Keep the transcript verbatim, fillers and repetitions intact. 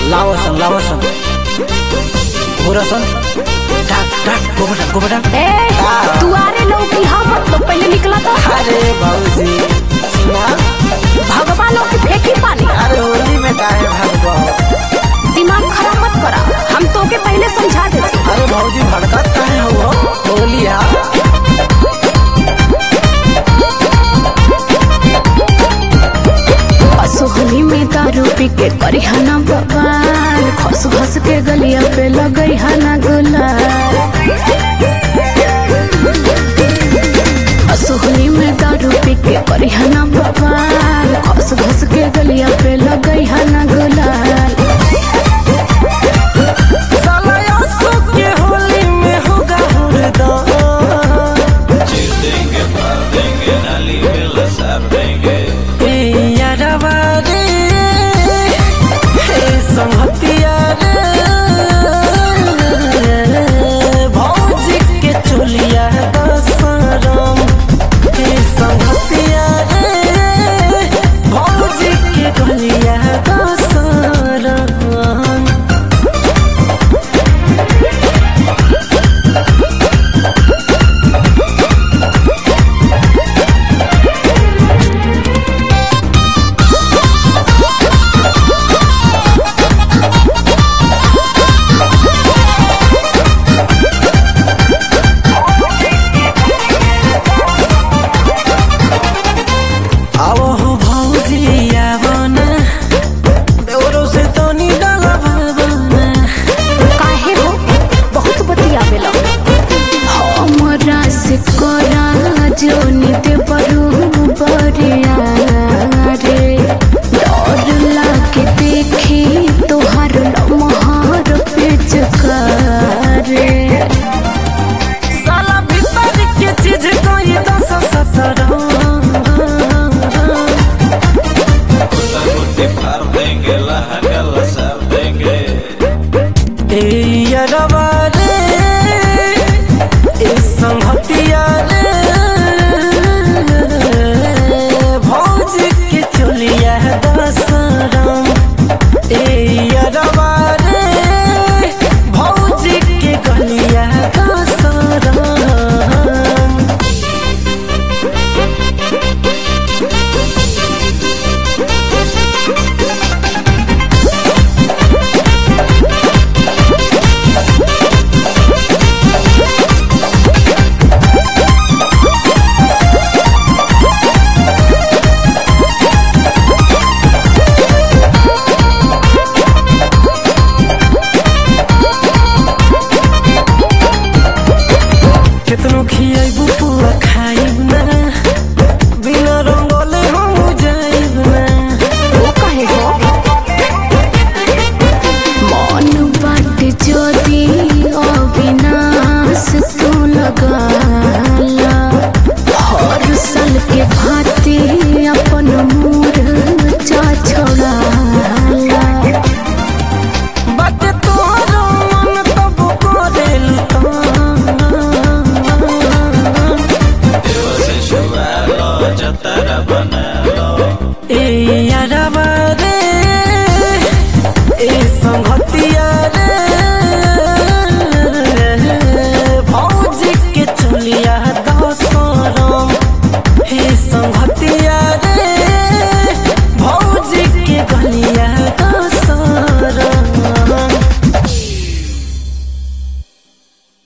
लावसन लावसन घोरसन टाक टाक गोबटा गोबटा। ए तू आरे लौकी हम तो पहले निकला तो। अरे भौजी ना भगवानों की फेंकी पानी। अरे होली में काहे भगवा दिमाग खराब मत करा, हम तो के पहले समझा देते। अरे भौजी भड़कत काहे हो होली आ सोहनी में दारू पी के करी हना बवाल, खस खस के गलिया पे लगई हना गुलाल। सोहनी में दारू पी के करी हना बवाल, खस